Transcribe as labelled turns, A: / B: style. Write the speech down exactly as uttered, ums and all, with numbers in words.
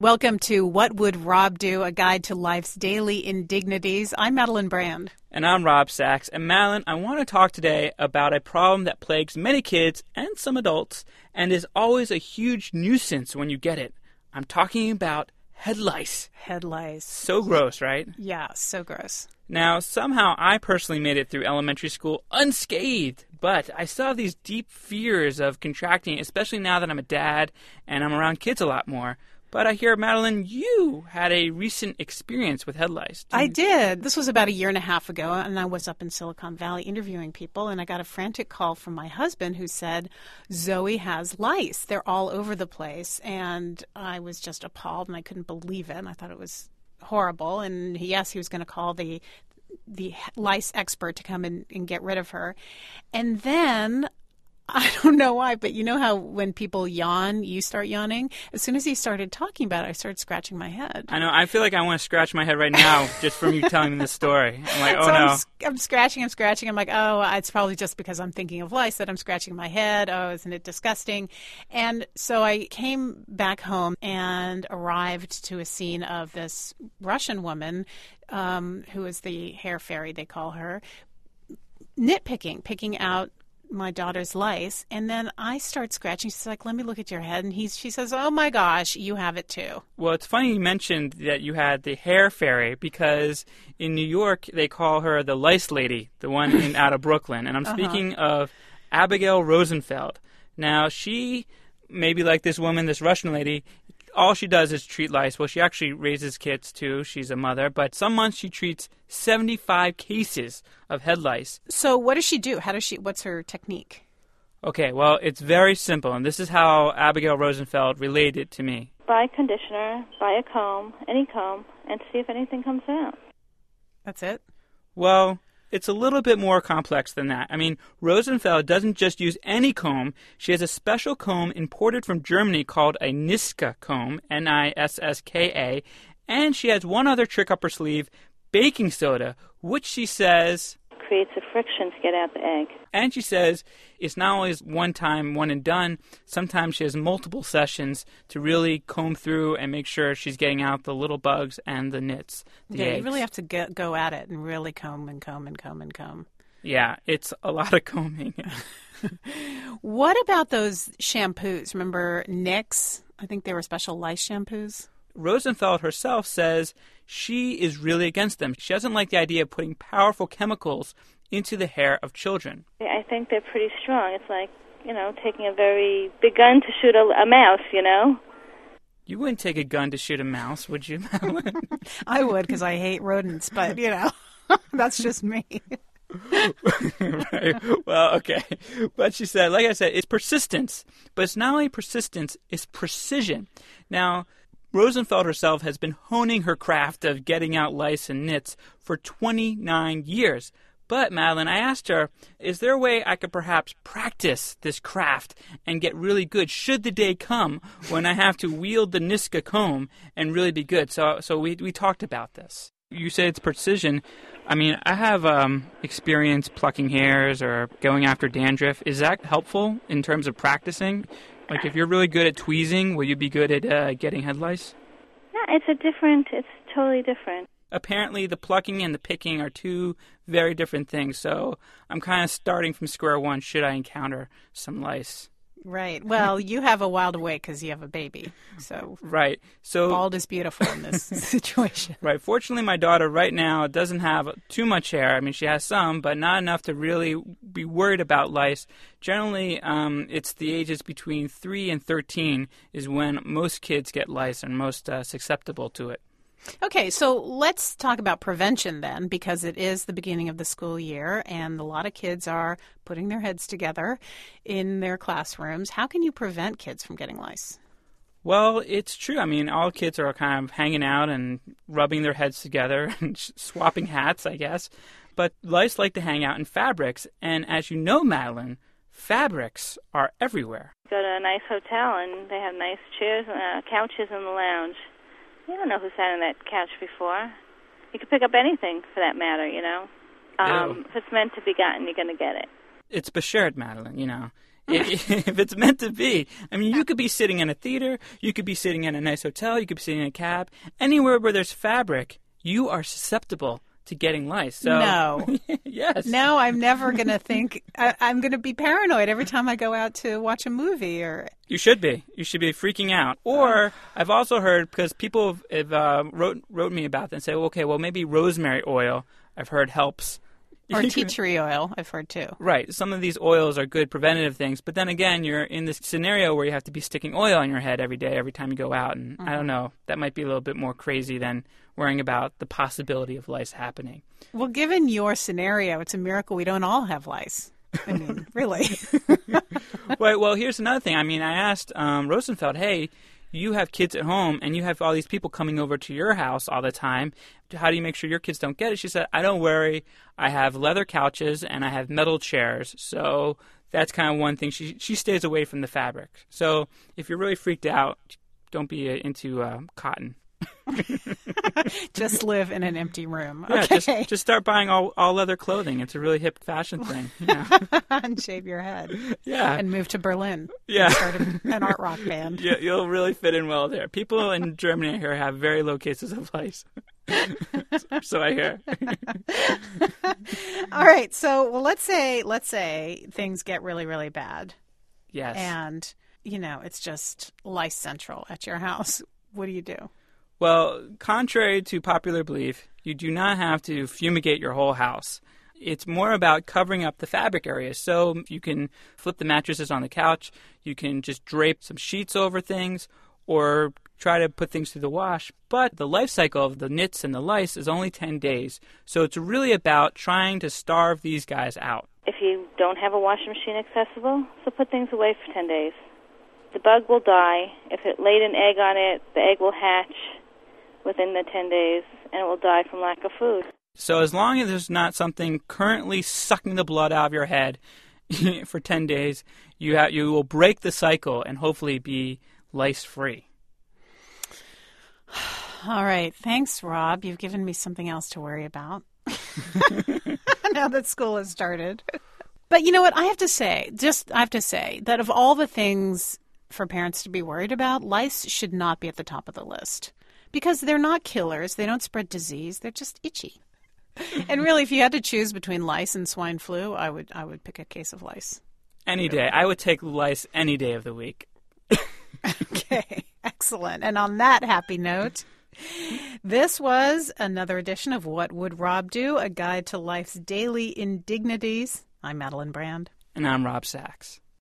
A: Welcome to What Would Rob Do? A Guide to Life's Daily Indignities. I'm Madeline Brand.
B: And I'm Rob Sachs. And Madeline, I want to talk today about a problem that plagues many kids and some adults and is always a huge nuisance when you get it. I'm talking about head lice.
A: Head lice.
B: So gross, right?
A: Yeah, so gross.
B: Now, somehow I personally made it through elementary school unscathed, but I still have these deep fears of contracting, especially now that I'm a dad and I'm around kids a lot more. But I hear, Madeline, you had a recent experience with head lice.
A: I did. This was about a year and a half ago, and I was up in Silicon Valley interviewing people, and I got a frantic call from my husband who said, Zoe has lice. They're all over the place. And I was just appalled, and I couldn't believe it. And I thought it was horrible. And yes, he was going to call the the lice expert to come in and get rid of her. And then I don't know why, but you know how when people yawn, you start yawning? As soon as he started talking about it, I started scratching my head.
B: I know. I feel like I want to scratch my head right now just from you telling me this story. I'm like, oh,
A: so
B: no.
A: I'm, I'm scratching, I'm scratching. I'm like, oh, it's probably just because I'm thinking of lice that I'm scratching my head. Oh, isn't it disgusting? And so I came back home and arrived to a scene of this Russian woman um, who is the hair fairy, they call her, nitpicking, picking out my daughter's lice, and then I start scratching. She's like, let me look at your head, and he's she says, oh my gosh, you have it too.
B: Well, it's funny you mentioned that you had the hair fairy, because in New York they call her the lice lady, the one in, out of Brooklyn, and I'm
A: uh-huh.
B: speaking of Abigail Rosenfeld. Now, she, maybe like this woman, this Russian lady, all she does is treat lice. Well, she actually raises kids, too. She's a mother. But some months she treats seventy-five cases of head lice.
A: So what does she do? How does she? What's her technique?
B: Okay, well, it's very simple. And this is how Abigail Rosenfeld relayed it to me.
C: Buy conditioner, buy a comb, any comb, and see if anything comes out.
A: That's it?
B: Well, it's a little bit more complex than that. I mean, Rosenfeld doesn't just use any comb. She has a special comb imported from Germany called a Niska comb, N I S S K A, and she has one other trick up her sleeve, baking soda, which she says
C: creates a friction to get out the egg.
B: And she says it's not always one time, one and done. Sometimes she has multiple sessions to really comb through and make sure she's getting out the little bugs and the nits. The
A: yeah,
B: eggs.
A: You really have to get, go at it and really comb and comb and comb and comb.
B: Yeah, it's a lot of combing.
A: What about those shampoos? Remember N Y X? I think they were special lice shampoos.
B: Rosenfeld herself says she is really against them. She doesn't like the idea of putting powerful chemicals into the hair of children.
C: I think they're pretty strong. It's like, you know, taking a very big gun to shoot a, a mouse, you know?
B: You wouldn't take a gun to shoot a mouse, would you, Madeline?
A: I would, because I hate rodents, but, you know, that's just me.
B: Right. Well, okay. But she said, like I said, it's persistence. But it's not only persistence, it's precision. Now, Rosenfeld herself has been honing her craft of getting out lice and nits for twenty-nine years. But, Madeline, I asked her, is there a way I could perhaps practice this craft and get really good should the day come when I have to wield the Niska comb and really be good? So so we we talked about this. You say it's precision. I mean, I have um, experience plucking hairs or going after dandruff. Is that helpful in terms of practicing? Like, if you're really good at tweezing, will you be good at uh, getting head lice?
C: No, it's a different, it's totally different.
B: Apparently, the plucking and the picking are two very different things, so I'm kind of starting from square one should I encounter some lice.
A: Right. Well, you have a while to wait because you have a baby. So
B: right. So
A: bald is beautiful in this situation.
B: Right. Fortunately, my daughter right now doesn't have too much hair. I mean, she has some, but not enough to really be worried about lice. Generally, um, it's the ages between three and thirteen is when most kids get lice and most uh, susceptible to it.
A: Okay, so let's talk about prevention then, because it is the beginning of the school year and a lot of kids are putting their heads together in their classrooms. How can you prevent kids from getting lice?
B: Well, it's true. I mean, all kids are kind of hanging out and rubbing their heads together and swapping hats, I guess. But lice like to hang out in fabrics. And as you know, Madeline, fabrics are everywhere.
C: Go to a nice hotel and they have nice chairs and uh, couches in the lounge. You don't know who sat on that couch before. You could pick up anything, for that matter, you know. Um, if it's meant to be gotten, you're going to get it.
B: It's beshared, Madeline, you know. if, if it's meant to be. I mean, you could be sitting in a theater, you could be sitting in a nice hotel, you could be sitting in a cab. Anywhere where there's fabric, you are susceptible to getting lice. So,
A: no.
B: Yes.
A: No, I'm never going to think, I, I'm going to be paranoid every time I go out to watch a movie. Or
B: You should be. You should be freaking out. Or I've also heard, because people have, have uh, wrote, wrote me about that and say, well, okay, well, maybe rosemary oil, I've heard, helps.
A: Or tea tree oil, I've heard too.
B: Right. Some of these oils are good preventative things. But then again, you're in this scenario where you have to be sticking oil on your head every day, every time you go out. And mm-hmm. I don't know, that might be a little bit more crazy than worrying about the possibility of lice happening.
A: Well, given your scenario, it's a miracle we don't all have lice. I mean, really.
B: Right. Well, here's another thing. I mean, I asked um, Rosenfeld, hey, you have kids at home and you have all these people coming over to your house all the time. How do you make sure your kids don't get it? She said, I don't worry. I have leather couches and I have metal chairs. So that's kind of one thing. She she stays away from the fabric. So if you're really freaked out, don't be uh, into uh, cotton.
A: Just live in an empty room.
B: Yeah,
A: okay.
B: just, just start buying all, all leather clothing. It's a really hip fashion thing. Yeah.
A: And shave your head.
B: Yeah.
A: And move to Berlin.
B: Yeah.
A: And start an art rock band.
B: Yeah, you'll really fit in well there. People in Germany here have very low cases of lice. So I hear.
A: All right. So, well, let's say let's say things get really, really bad.
B: Yes.
A: And, you know, it's just lice central at your house. What do you do?
B: Well, contrary to popular belief, you do not have to fumigate your whole house. It's more about covering up the fabric areas. So you can flip the mattresses on the couch, you can just drape some sheets over things, or try to put things through the wash. But the life cycle of the nits and the lice is only ten days. So it's really about trying to starve these guys out.
C: If you don't have a washing machine accessible, so put things away for ten days. The bug will die. If it laid an egg on it, the egg will hatch within the ten days, and it will die from lack of food.
B: So as long as there's not something currently sucking the blood out of your head for ten days, you ha- you will break the cycle and hopefully be lice-free.
A: All right. Thanks, Rob. You've given me something else to worry about now that school has started. But you know what? I have to say, just I have to say that of all the things for parents to be worried about, lice should not be at the top of the list. Because they're not killers. They don't spread disease. They're just itchy. And really, if you had to choose between lice and swine flu, I would I would pick a case of lice.
B: Any day. I would take lice any day of the week.
A: Okay. Excellent. And on that happy note, this was another edition of What Would Rob Do? A guide to life's daily indignities. I'm Madeline Brand.
B: And I'm Rob Sachs.